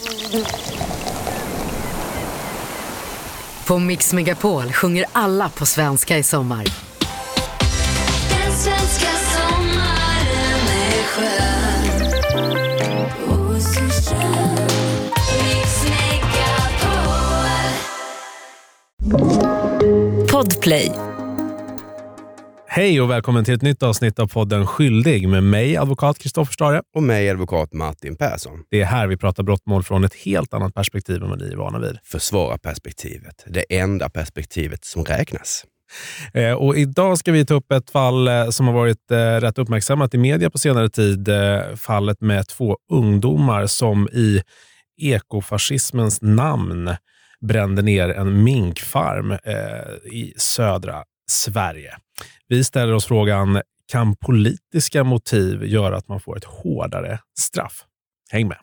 På Mix Megapol sjunger alla på svenska i sommar. Den svenska sommaren är skön. Och så skön. Mix Megapol. Podplay. Hej och välkommen till ett nytt avsnitt av podden Skyldig med mig, advokat Kristoffer Stare. Och mig, advokat Martin Persson. Det är här vi pratar brottmål från ett helt annat perspektiv än vad ni är vana vid. Försvara perspektivet. Det enda perspektivet som räknas. Och idag ska vi ta upp ett fall som har varit rätt uppmärksammat i media på senare tid. Fallet med 2 ungdomar som i ekofascismens namn brände ner en minkfarm i södra Sverige. Vi ställer oss frågan, kan politiska motiv göra att man får ett hårdare straff? Häng med!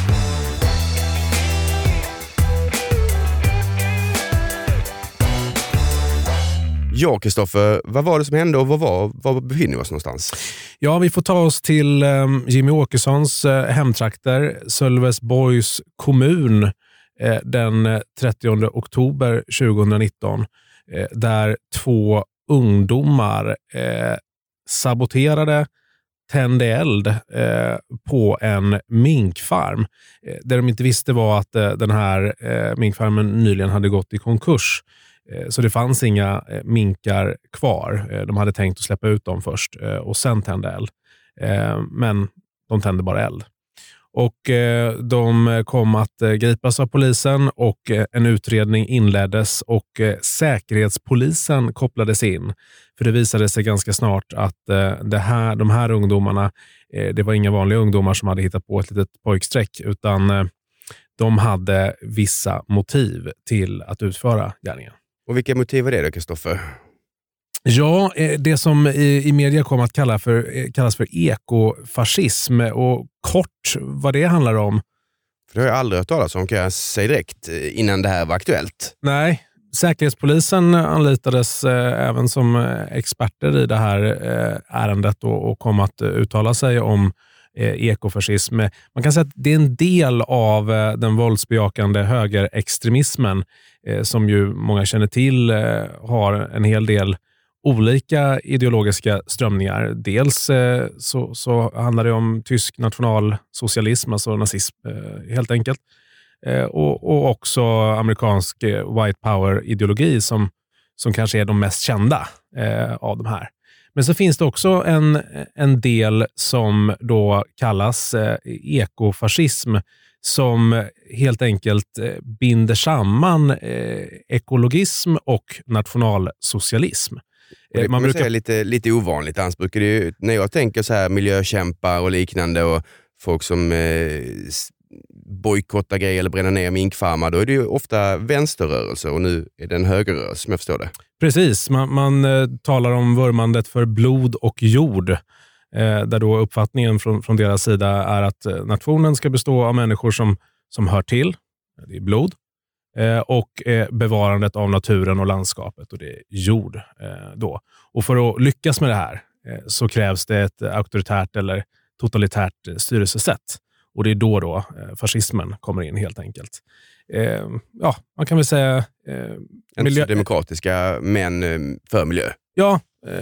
Ja, Kristoffer, vad var det som hände och var befinner vi oss någonstans? Ja, vi får ta oss till Jimmy Åkessons hemtrakter, Sölvesborgs kommun, den 30 oktober 2019, där 2 ungdomar saboterade, tände eld på en minkfarm. Det de inte visste var att den här minkfarmen nyligen hade gått i konkurs. Så det fanns inga minkar kvar. De hade tänkt att släppa ut dem först och sen tända eld. Men de tände bara eld. Och de kom att gripas av polisen och en utredning inleddes och säkerhetspolisen kopplades in. För det visade sig ganska snart att de här ungdomarna, det var inga vanliga ungdomar som hade hittat på ett litet pojksträck, utan de hade vissa motiv till att utföra gärningen. Och vilka motiv var det då, Kristoffer? Ja, det som i media kom att kallas för ekofascism, och kort vad det handlar om. För det har jag aldrig hört talas om, kan jag säga direkt, innan det här var aktuellt. Nej, säkerhetspolisen anlitades även som experter i det här ärendet och kom att uttala sig om ekofascism. Man kan säga att det är en del av den våldsbejakande högerextremismen som ju många känner till har en hel del olika ideologiska strömningar. Dels så handlar det om tysk nationalsocialism, alltså nazism helt enkelt. Och också amerikansk white power-ideologi som kanske är de mest kända av de här. Men så finns det också en del som då kallas ekofascism, som helt enkelt binder samman ekologism och nationalsocialism. Man brukar lite ovanligt. Annars brukar det ju, när jag tänker så här miljökämpar och liknande och folk som bojkottar grejer eller bränner ner minkfarmar, då är det ju ofta vänsterrörelser och nu är det en högerrörelse, som jag förstår det. Precis, man talar om vurmandet för blod och jord, där då uppfattningen från deras sida är att nationen ska bestå av människor som hör till, det är blod, och bevarandet av naturen och landskapet, och det är jord då. Och för att lyckas med det här så krävs det ett auktoritärt eller totalitärt styrelsesätt. Och det är då fascismen kommer in helt enkelt. Ja, man kan väl säga... Inte demokratiska, men för miljö. Ja,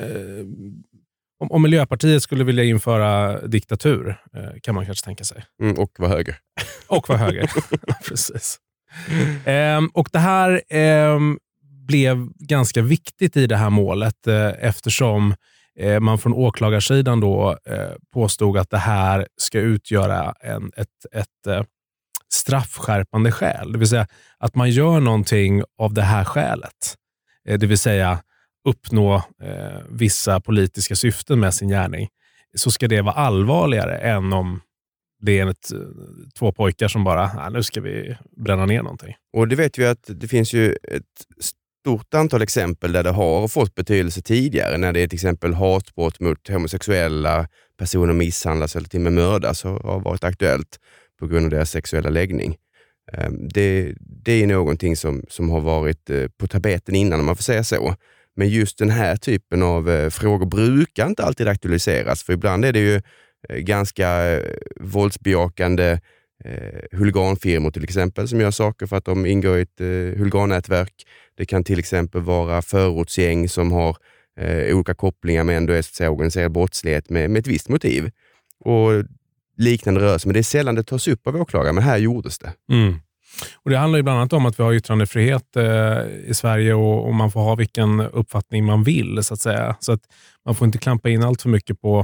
om Miljöpartiet skulle vilja införa diktatur kan man kanske tänka sig. Och vara höger. Och vara höger, precis. Och det här blev ganska viktigt i det här målet eftersom man från åklagarsidan då påstod att det här ska utgöra ett straffskärpande skäl. Det vill säga att man gör någonting av det här skälet. Det vill säga uppnå vissa politiska syften med sin gärning. Så ska det vara allvarligare än om det är 2 pojkar som bara, nu ska vi bränna ner någonting. Och det vet vi att det finns ju ett stort antal exempel där det har fått betydelse tidigare. När det är till exempel hatbrott mot homosexuella, personer misshandlas eller till och med mördas har varit aktuellt på grund av deras sexuella läggning. Det är någonting som har varit på tapeten innan, om man får säga så. Men just den här typen av frågor brukar inte alltid aktualiseras, för ibland är det ju ganska våldsbejakande huliganfirmor till exempel som gör saker för att de ingår i ett huligannätverk. Det kan till exempel vara förortsgäng som har olika kopplingar med ändå organiserad brottslighet med ett visst motiv. Och liknande rörelser, men det är sällan det tas upp av åklagare, men här gjordes det. Mm. Och det handlar ju bland annat om att vi har yttrandefrihet i Sverige och man får ha vilken uppfattning man vill så att säga. Så att man får inte klampa in allt för mycket på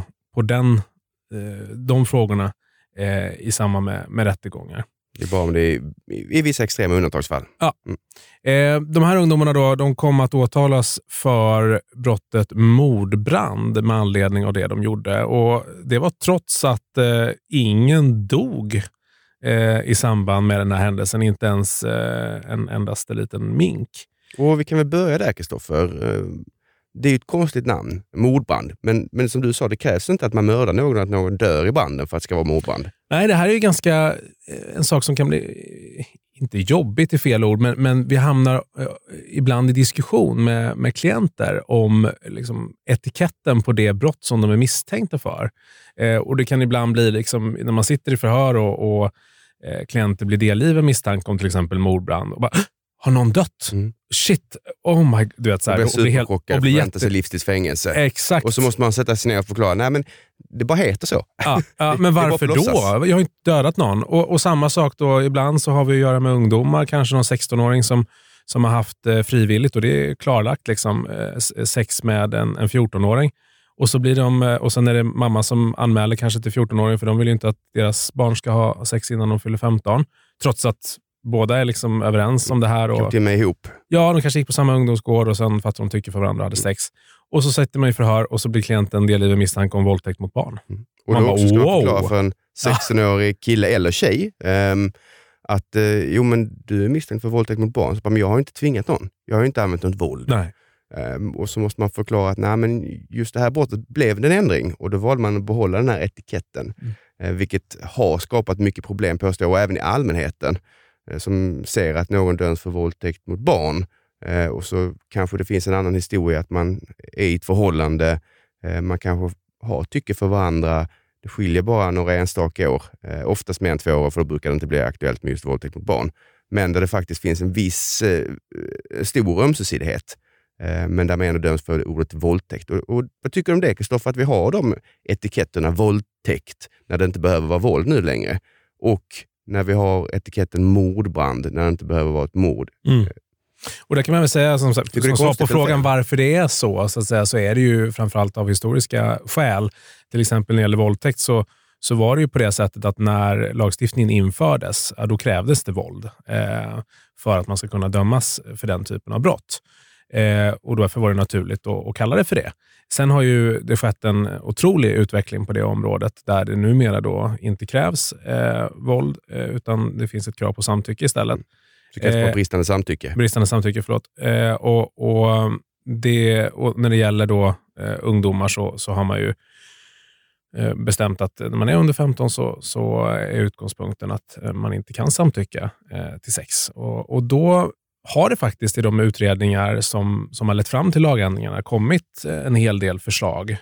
de frågorna i samband med rättegångar. Det är bara om det är i vissa extrema undantagsfall. Ja. De här ungdomarna då, de kom att åtalas för brottet mordbrand med anledning av det de gjorde. Och det var trots att ingen dog i samband med den här händelsen, inte ens en endaste liten mink. Och vi kan väl börja där, Kristoffer. Det är ju ett konstigt namn, mordbrand. Men som du sa, det krävs inte att man mördar någon, att någon dör i branden för att det ska vara mordbrand. Nej, det här är ju ganska en sak som kan bli, inte jobbigt i fel ord, men vi hamnar ibland i diskussion med klienter om liksom, etiketten på det brott som de är misstänkta för. Och det kan ibland bli, liksom, när man sitter i förhör och klienter blir delgiven misstanke om till exempel mordbrand och bara, har någon dött? Shit, oh my, du vet så här, och blir superchockad, förväntar sig livstidsfängelse. Exakt. Och så måste man sätta sig ner och förklara, nej men det bara heter så. Ja, men varför då? Jag har inte dödat någon. Och samma sak då, ibland så har vi att göra med ungdomar, kanske någon 16-åring som har haft frivilligt, och det är klarlagt liksom, sex med en 14-åring. Och så blir och sen är det mamma som anmäler kanske till 14-åring, för de vill ju inte att deras barn ska ha sex innan de fyller 15. Trots att båda är liksom överens om det här. Och till mig ihop. Ja, de kanske gick på samma ungdomsgård och sen för att de tycker för varandra hade sex. Och så sätter man i förhör och så blir klienten delgiven misstanke om våldtäkt mot barn. Och då också ska man förklara för en 16-årig kille eller tjej att jo men du är misstänkt för våldtäkt mot barn. Så bara, men jag har inte tvingat någon. Jag har inte använt något våld. Nej. Och så måste man förklara att nej, men just det här brottet blev en ändring. Och då valde man att behålla den här etiketten. Vilket har skapat mycket problem på och även i allmänheten. Som ser att någon döms för våldtäkt mot barn. Och så kanske det finns en annan historia att man är i ett förhållande. Man kanske har tycke för varandra. Det skiljer bara några enstaka år. Oftast mer än 2 år, för då brukar det inte bli aktuellt med just våldtäkt mot barn. Men där det faktiskt finns en viss stor ömsesidighet. Men där man ändå döms för ordet våldtäkt. Och vad tycker du om det, Kristoffer? Att vi har de etiketterna våldtäkt när det inte behöver vara våld nu längre. Och när vi har etiketten mordbrand när det inte behöver vara ett mord. Och det kan man väl säga, som sagt, som svar på frågan varför det är så att säga, så är det ju framförallt av historiska skäl. Till exempel när det gäller våldtäkt så var det ju på det sättet att när lagstiftningen infördes, då krävdes det våld för att man ska kunna dömas för den typen av brott. Och därför var det naturligt att kalla det för det. Sen har ju det skett en otrolig utveckling på det området där det numera då inte krävs våld, utan det finns ett krav på samtycke istället. Så kanske på bristande samtycke. Bristande samtycke, förlåt. Och när det gäller då ungdomar så har man ju bestämt att när man är under 15 så är utgångspunkten att man inte kan samtycka till sex. Och då har det faktiskt i de utredningar som har lett fram till lagändringarna kommit en hel del förslag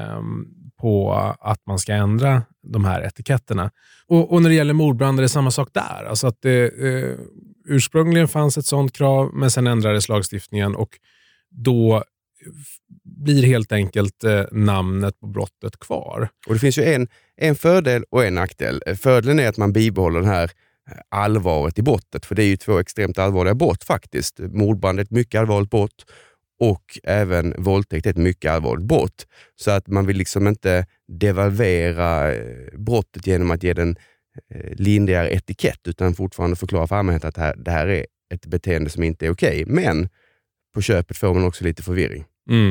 på att man ska ändra de här etiketterna. Och när det gäller mordbrand är det samma sak där. Alltså att det ursprungligen fanns ett sådant krav, men sen ändrades lagstiftningen och då blir helt enkelt namnet på brottet kvar. Och det finns ju en fördel och en nackdel. Fördelen är att man bibehåller den här allvaret i brottet, för det är ju 2 extremt allvarliga brott faktiskt. Mordbrand är ett mycket allvarligt brott och även våldtäkt är ett mycket allvarligt brott. Så att man vill liksom inte devalvera brottet genom att ge den lindrigare etikett, utan fortfarande förklara för allmänheten att det här är ett beteende som inte är okej. Men på köpet får man också lite förvirring.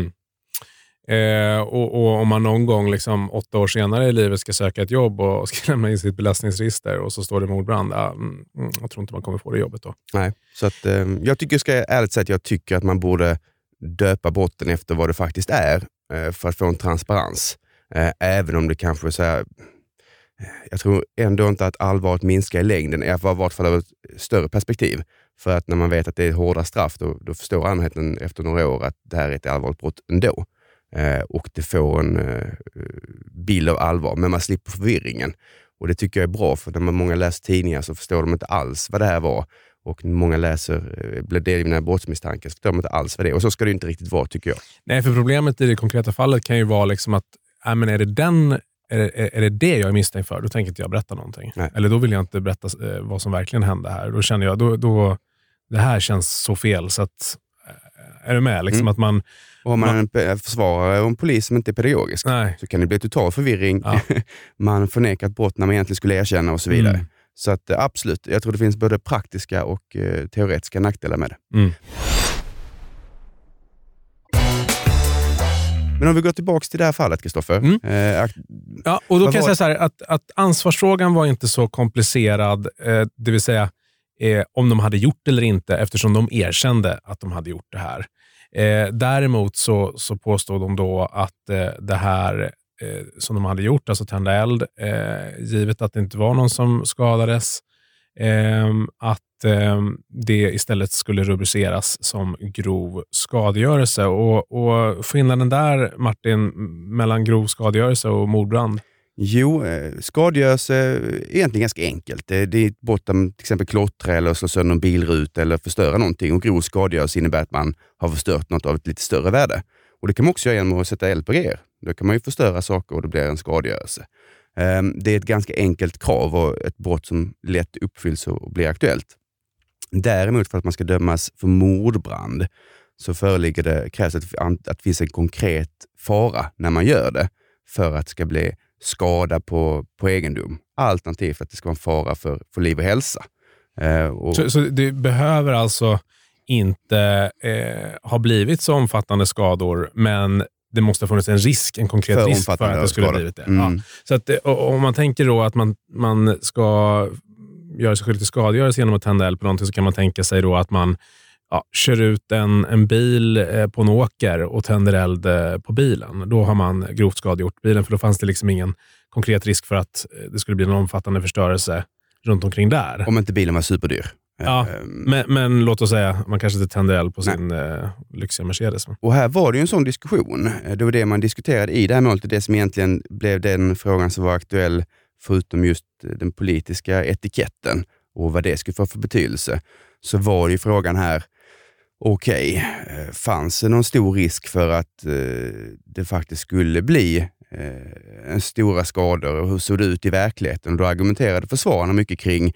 Och om man någon gång liksom 8 år senare i livet ska söka ett jobb och ska lämna in sitt belastningsregister och så står det mordbrand, jag tror inte man kommer få det jobbet då. Nej, så att jag tycker att man borde döpa brotten efter vad det faktiskt är för att få en transparens. Även om det kanske så här, jag tror ändå inte att allvaret minskar i längden, i vart fall av ett större perspektiv. För att när man vet att det är hårda straff, då förstår allmänheten efter några år att det här är ett allvarligt brott ändå. Och det får en bild av allvar, men man slipper förvirringen. Och det tycker jag är bra, för när många läser tidningar så förstår de inte alls vad det här var. Och många blir delgivna av brottsmisstankar så förstår de inte alls vad det är. Och så ska det inte riktigt vara, tycker jag. Nej, för problemet i det konkreta fallet kan ju vara liksom att men är det det jag är misstänkt för, då tänker inte jag berätta någonting. Nej. Eller då vill jag inte berätta vad som verkligen hände här. Då känner jag, då det här känns så fel, så att är du med? Liksom att man... Och om man är en försvarare och en polis som inte är pedagogisk, så kan det bli total förvirring. Ja. Man förnekar ett brott när man egentligen skulle erkänna och så vidare. Så att absolut, jag tror det finns både praktiska och teoretiska nackdelar med det. Men om vi går tillbaka till det här fallet, Kristoffer. Ja, och då kan jag säga så här att ansvarsfrågan var inte så komplicerad, det vill säga om de hade gjort det eller inte, eftersom de erkände att de hade gjort det här. Däremot så påstod de då att det här som de hade gjort, alltså tända eld, givet att det inte var någon som skadades, att det istället skulle rubriceras som grov skadegörelse. Och skillnaden där, Martin, mellan grov skadegörelse och mordbrand? Jo, skadegörelse är egentligen ganska enkelt. Det är ett brott om till exempel klottra eller slå sönder en bilrut eller förstöra någonting. Och grov skadegörelse innebär att man har förstört något av ett lite större värde. Och det kan man också göra genom att sätta eld på grejer. Då kan man ju förstöra saker och det blir en skadegörelse. Det är ett ganska enkelt krav och ett brott som lätt uppfylls och blir aktuellt. Däremot för att man ska dömas för mordbrand så krävs att det finns en konkret fara när man gör det för att det ska bli skada på egendom. Alternativt att det ska vara en fara för liv och hälsa. Så det behöver alltså inte ha blivit så omfattande skador, men det måste ha funnits en konkret risk för att det skulle ha blivit det. Ja. Så att, om man tänker då att man ska göra sig skyldig till skadegörelse genom att tända eld på någonting, så kan man tänka sig då att man kör ut en bil på en åker och tänder eld på bilen. Då har man grovt skadegjort bilen, för då fanns det liksom ingen konkret risk för att det skulle bli en omfattande förstörelse runt omkring där. Om inte bilen var superdyr. Ja, men låt oss säga man kanske inte tänder eld på sin lyxiga Mercedes. Och här var det ju en sån diskussion. Det var det man diskuterade i det här målet. Det som egentligen blev den frågan som var aktuell, förutom just den politiska etiketten och vad det skulle få för betydelse, så var ju frågan här, fanns det någon stor risk för att det faktiskt skulle bli en stora skador, och hur såg det ut i verkligheten? Och då argumenterade försvararna mycket kring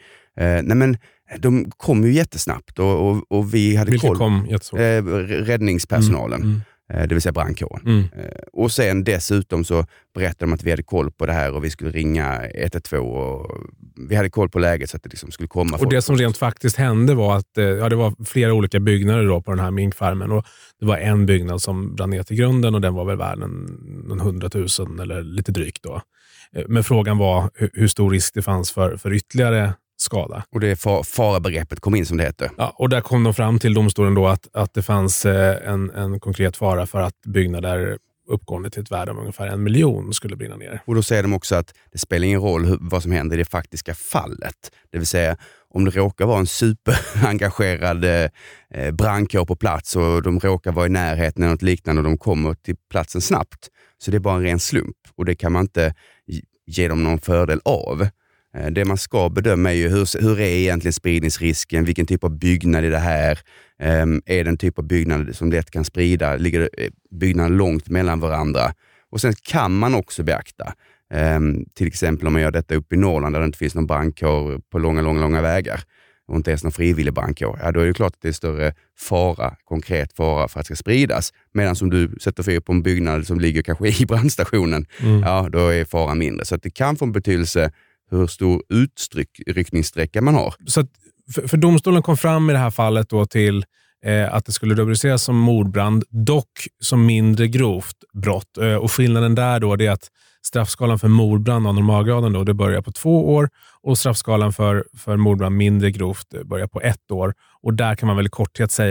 de kom ju jättesnabbt och vi hade koll. Kom räddningspersonalen, det vill säga brandkåren. Och sen dessutom så berättade de att vi hade koll på det här och vi skulle ringa 112 och vi hade koll på läget så att det liksom skulle komma. Och det som rent faktiskt hände var att det var flera olika byggnader då på den här minkfarmen, och det var en byggnad som brann ner till grunden och den var väl värd en 100 000 eller lite drygt då. Men frågan var hur stor risk det fanns för ytterligare skada. Och det farabegreppet kom in, som det heter. Ja, och där kom de fram till domstolen då att det fanns en konkret fara för att byggnader uppgående till ett värde av ungefär 1 miljon skulle brinna ner. Och då säger de också att det spelar ingen roll vad som händer i det faktiska fallet. Det vill säga, om det råkar vara en superengagerad brandkår på plats och de råkar vara i närheten eller något liknande och de kommer till platsen snabbt, så det är bara en ren slump och det kan man inte ge dem någon fördel av. Det man ska bedöma är ju hur är egentligen spridningsrisken, vilken typ av byggnad är det här, är det en typ av byggnad som lätt kan sprida, ligger byggnaden långt mellan varandra, och sen kan man också beakta till exempel om man gör detta uppe i Norrland där det inte finns någon brandkår på långa vägar och inte ens någon frivillig brandkår, då är det klart att det är större konkret fara för att det ska spridas, medan som du sätter fyr på en byggnad som ligger kanske i brandstationen, då är faran mindre, så att det kan få en betydelse hur stor utryckningssträcka man har. Så att för domstolen kom fram i det här fallet då till att det skulle rubriceras som mordbrand, dock som mindre grovt brott. Och skillnaden där då är att straffskalan för mordbrand av normalgraden då, det börjar på 2 år och straffskalan för mordbrand mindre grovt börjar på 1 år. Och där kan man väl i korthet säga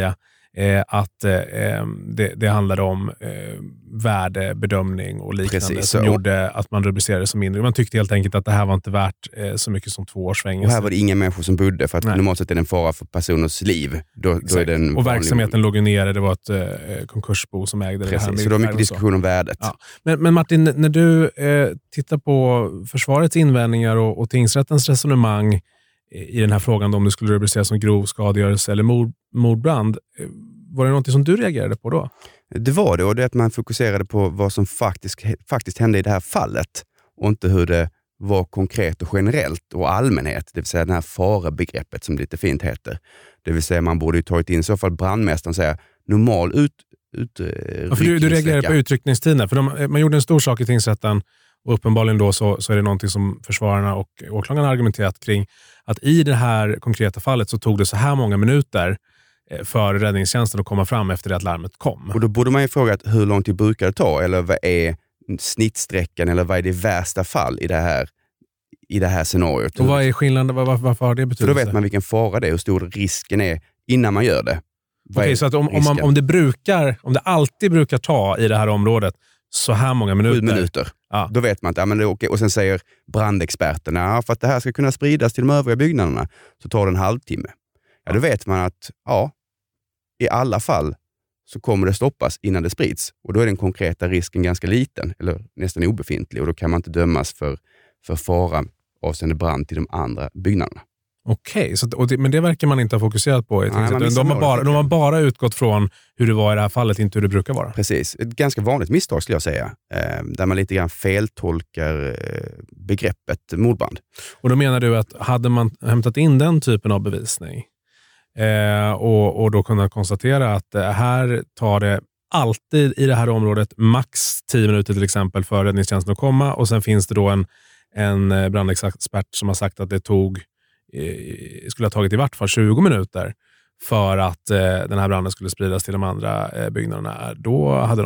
att det handlade om värdebedömning och liknande som gjorde att man rubricerade som mindre. Man tyckte helt enkelt att det här var inte värt så mycket som 2 års fängelse. Och här var det inga människor som bodde, för att normalt sett är det en fara för personers liv. Då är det en och verksamheten låg ju nere, det var ett konkursbo som ägde det här. Så det var mycket diskussion om värdet. Ja. Men Martin, när du tittar på försvarets invändningar och tingsrättens resonemang i den här frågan om det skulle rubriceras som grov skadegörelse eller mordbrand, var det något som du reagerade på då? Det var det, och det är att man fokuserade på vad som faktiskt hände i det här fallet och inte hur det var konkret och generellt och allmänhet, det vill säga det här farebegreppet som lite fint heter. Det vill säga man borde ju tagit in i så fall brandmästaren och säga normal för du reagerade på utryckningstiden, för man gjorde en stor sak i tingsrätten och uppenbarligen då så är det någonting som försvararna och åklagarna har argumenterat kring, att i det här konkreta fallet så tog det så här många minuter för räddningstjänsten att komma fram efter det att larmet kom. Och då borde man ju fråga hur lång tid brukar det ta, eller vad är snittsträckan, eller vad är det värsta fall i det här scenariot. Och vad är skillnaden? Varför har det betydelse? För då vet man vilken fara det är, hur stor risken är innan man gör det. Okej, så att om det alltid brukar ta i det här området så här många minuter. 7 minuter. Ja. Då vet man inte, men det är okej. Och sen säger brandexperterna, för att det här ska kunna spridas till de övriga byggnaderna så tar det en halvtimme. Ja, då vet man att i alla fall så kommer det stoppas innan det sprids. Och då är den konkreta risken ganska liten eller nästan obefintlig, och då kan man inte dömas för fara avseende brand till de andra byggnaderna. Okej, men det verkar man inte ha fokuserat på. De har bara utgått från hur det var i det här fallet, inte hur det brukar vara. Precis, ett ganska vanligt misstag skulle jag säga. Där man lite grann feltolkar begreppet mordbrand. Och då menar du att hade man hämtat in den typen av bevisning och då kunnat konstatera att här tar det alltid i det här området max 10 minuter till exempel för räddningstjänsten att komma, och sen finns det då en brandexpert som har sagt att det skulle ha tagit i vart fall 20 minuter för att den här branden skulle spridas till de andra byggnaderna. Då hade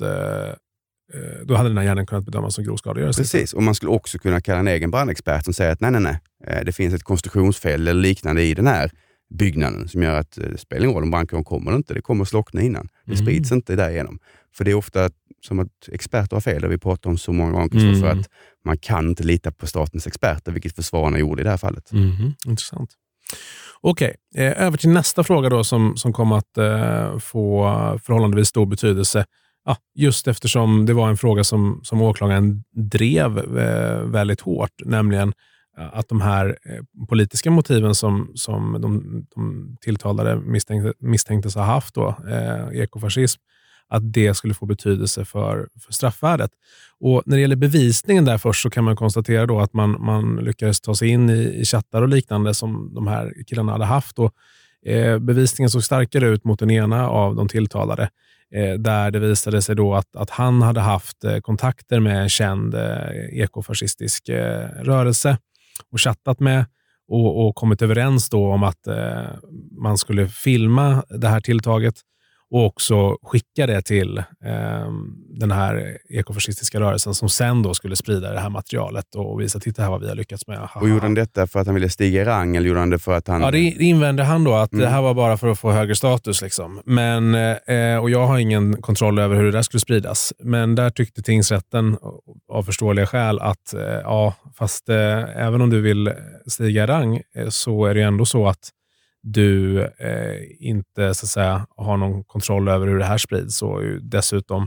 den här gärningen kunnat bedömas som grov skadegörelse. Precis, och man skulle också kunna kalla en egen brandexpert som säger att nej, det finns ett konstruktionsfel eller liknande i den här byggnaden som gör att det spelar ingen roll om brandkåren kommer eller inte. Det kommer att slockna innan. Det sprids inte därigenom. För det är ofta som att experter har fel, och vi pratar om så många gånger, för att man kan inte lita på statens experter, vilket försvararna gjorde i det här fallet. Intressant. Okej, över till nästa fråga då som kom att få förhållandevis stor betydelse. Ja, just eftersom det var en fråga som åklagaren drev väldigt hårt, nämligen att de här politiska motiven som de tilltalade misstänktes ha haft då, ekofascism, att det skulle få betydelse för straffvärdet. Och när det gäller bevisningen där först, så kan man konstatera då att man lyckades ta sig in i chattar och liknande som de här killarna hade haft. Och bevisningen såg starkare ut mot den ena av de tilltalade, där det visade sig då att han hade haft kontakter med en känd ekofascistisk rörelse och chattat med och kommit överens då om att man skulle filma det här tilltaget och också skicka det till den här ekofascistiska rörelsen som sen då skulle sprida det här materialet och visa, titta här vad vi har lyckats med. Och gjorde han detta för att han ville stiga i rang, eller gjorde han det för att han... Ja, det invände han då, att det här var bara för att få högre status liksom. Men, och jag har ingen kontroll över hur det där skulle spridas. Men där tyckte tingsrätten av förståeliga skäl att fast även om du vill stiga i rang så är det ändå så att du inte så att säga har någon kontroll över hur det här sprids, och dessutom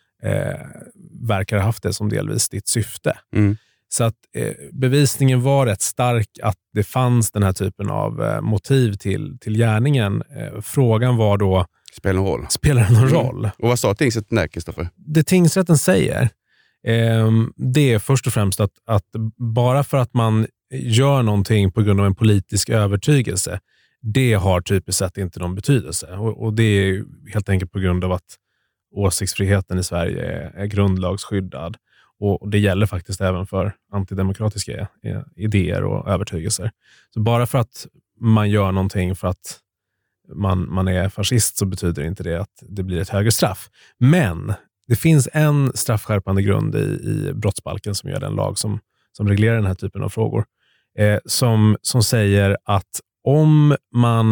verkar ha haft det som delvis ditt syfte. Så att bevisningen var rätt stark att det fanns den här typen av motiv till gärningen. Frågan var då, spelar det någon roll? Och vad sa tingsrätten där, Kristoffer? Det tingsrätten säger det är först och främst att bara för att man gör någonting på grund av en politisk övertygelse, det har typiskt sett inte någon betydelse. Och det är helt enkelt på grund av att åsiktsfriheten i Sverige är grundlagsskyddad. Och det gäller faktiskt även för antidemokratiska idéer och övertygelser. Så bara för att man gör någonting för att man är fascist, så betyder inte det att det blir ett högre straff. Men det finns en straffskärpande grund i brottsbalken som gör den lag som reglerar den här typen av frågor. Som säger att om man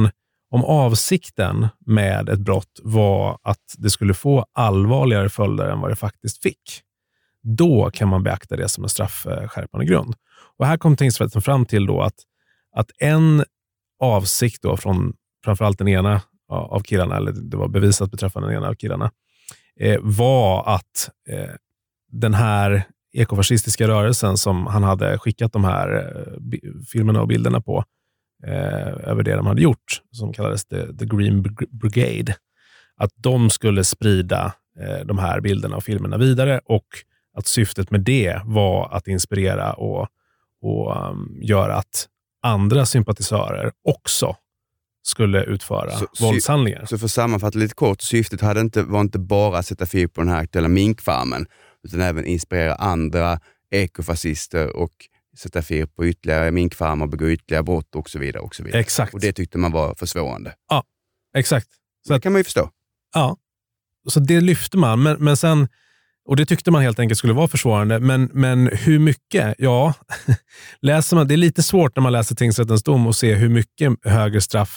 Om avsikten med ett brott var att det skulle få allvarligare följder än vad det faktiskt fick, då kan man beakta det som en straffskärpande grund. Och här kom tingsrätten fram till då att en avsikt då från framförallt den ena av killarna, eller det var bevisat beträffande den ena av killarna, var att den här ekofascistiska rörelsen som han hade skickat de här filmerna och bilderna på över det de hade gjort, som kallades The Green Brigade, att de skulle sprida de här bilderna och filmerna vidare, och att syftet med det var att inspirera och göra att andra sympatisörer också skulle utföra våldshandlingar. Så för att sammanfatta lite kort, syftet var inte bara att sätta fyr på den här aktuella minkfarmen, utan även inspirera andra ekofascister och sätta fyr på ytterligare minkfarmer, begå ytterligare brott och så vidare och så vidare. Exakt. Och det tyckte man var försvårande. Ja, exakt. Så det kan man ju förstå. Ja, så det lyfte man. Men sen, och det tyckte man helt enkelt skulle vara försvårande. Men hur mycket? Ja, läser man, det är lite svårt när man läser tingsrättens dom och se hur mycket högre straff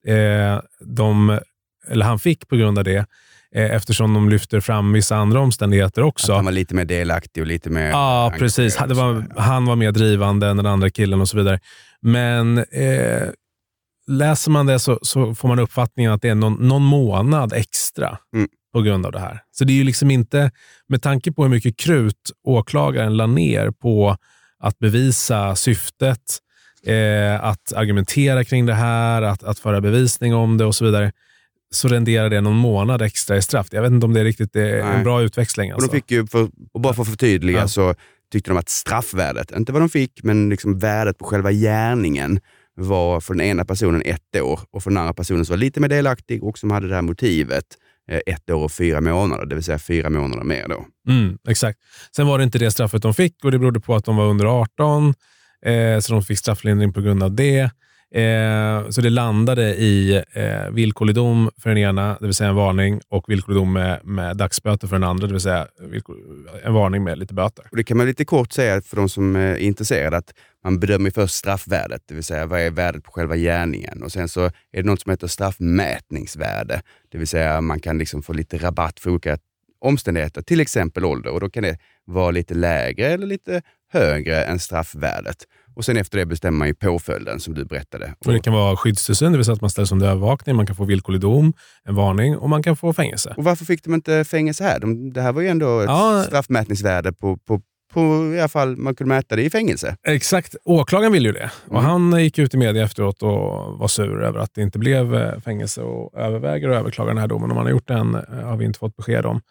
han fick på grund av det. Eftersom de lyfter fram vissa andra omständigheter också. Att han var lite mer delaktig och lite mer... Ja, precis. Han var mer drivande än den andra killen och så vidare. Men läser man det så får man uppfattningen att det är någon månad extra på grund av det här. Så det är ju liksom inte, med tanke på hur mycket krut åklagaren la ner på att bevisa syftet, att argumentera kring det här, att föra bevisning om det och så vidare, så renderar det någon månad extra i straff. Jag vet inte om det är riktigt en bra utväxling. Alltså. Och de fick ju, bara för att förtydliga, så tyckte de att straffvärdet, inte vad de fick, men liksom värdet på själva gärningen var för den ena personen 1 år, och för den andra personen som var lite mer delaktig och som hade det här motivet 1 år och 4 månader, det vill säga 4 månader mer då. Exakt. Sen var det inte det straffet de fick, och det berodde på att de var under 18, så de fick strafflindring på grund av det. Så det landade i villkorlig dom för den ena, det vill säga en varning, och villkorlig dom med dagsböter för den andra, det vill säga en varning med lite böter. Och det kan man lite kort säga för de som är intresserade, att man bedömer först straffvärdet, det vill säga vad är värdet på själva gärningen, och sen så är det något som heter straffmätningsvärde, det vill säga man kan liksom få lite rabatt för olika omständigheter, till exempel ålder, och då kan det vara lite lägre eller lite högre än straffvärdet. Och sen efter det bestämmer man ju påföljden som du berättade. Och det kan vara skyddstillsyn, det vill säga att man ställs under övervakning, man kan få villkorlig dom, en varning, och man kan få fängelse. Och varför fick de inte fängelse här? Det här var ju ändå ett straffmätningsvärde på i alla fall man kunde mäta det i fängelse. Exakt, åklagaren ville ju det. Och han gick ut i media efteråt och var sur över att det inte blev fängelse, och överväger att överklaga den här domen. Om man har gjort den har vi inte fått besked om.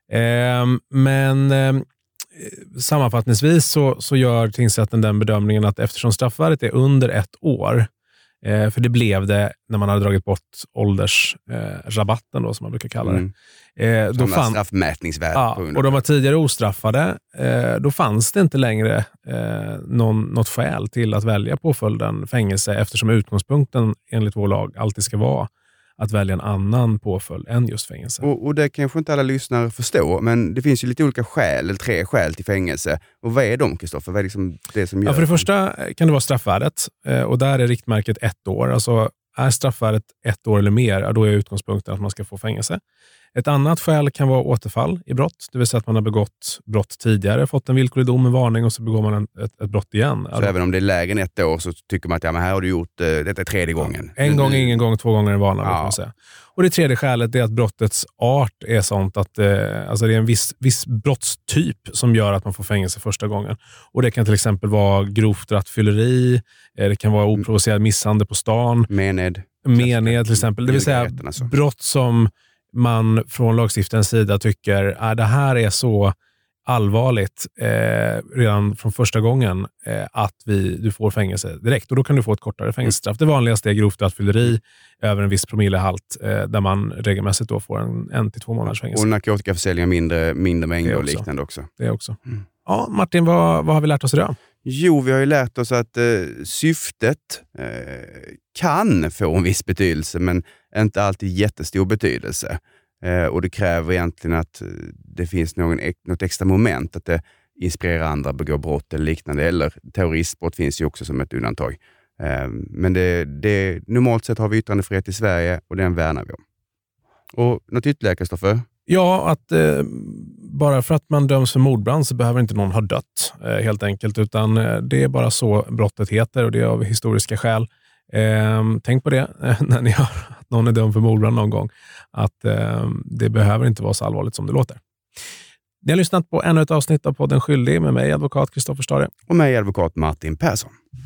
Men sammanfattningsvis så gör tingsrätten den bedömningen att eftersom straffvärdet är under 1 år, för det blev det när man hade dragit bort åldersrabatten då, som man brukar kalla det. Då fanns straffmätningsvärde. Och de var tidigare ostraffade. Då fanns det inte längre något skäl till att välja påföljden fängelse, eftersom utgångspunkten enligt vår lag alltid ska vara att välja en annan påföljd än just fängelse. Och det kanske inte alla lyssnare förstår, men det finns ju lite olika skäl, eller 3 skäl till fängelse. Och vad är de, Kristoffer? Vad är liksom det som gör? För det första kan det vara straffvärdet, och där är riktmärket 1 år. Alltså är straffvärdet 1 år eller mer, då är utgångspunkten att man ska få fängelse. Ett annat skäl kan vara återfall i brott, det vill säga att man har begått brott tidigare, fått en villkorlig dom, en varning, och så begår man ett brott igen. Så även om det är lägre än 1 år så tycker man att men här har du gjort detta är 3:e gången. En gång, ingen gång, 2 gånger en vana. Kan man säga. Och det tredje skälet är att brottets art är sånt att alltså det är en viss brottstyp som gör att man får fängelse första gången. Och det kan till exempel vara grovt rattfylleri, det kan vara oprovocerad misshandel på stan. Mened till exempel. Det vill säga brott som man från lagstiftarens sida tycker det här är så allvarligt redan från första gången att du får fängelse direkt. Och då kan du få ett kortare fängelsestraff. Det vanligaste är grovt rattfylleri över en viss promillehalt där man regelmässigt då får en till 2 månaders fängelse. Och narkotikaförsäljning mindre mängder och liknande också. Det också. Ja, Martin, vad har vi lärt oss idag? Jo, vi har ju lärt oss att syftet kan få en viss betydelse, men inte alltid jättestor betydelse. Och det kräver egentligen att det finns något extra moment, att det inspirerar andra att begå brott eller liknande. Eller terroristbrott finns ju också som ett undantag. Men normalt sett har vi yttrandefrihet i Sverige och den värnar vi om. Och något ytterligare, Kristoffer? Ja, att bara för att man döms för mordbrand så behöver inte någon ha dött helt enkelt, utan det är bara så brottet heter och det är av historiska skäl. Tänk på det när ni hör att någon är dömd för mordbrand någon gång, att det behöver inte vara så allvarligt som det låter. Ni har lyssnat på ännu ett avsnitt av podden Skyldig med mig, advokat Kristoffer Stare. Och mig, advokat Martin Persson.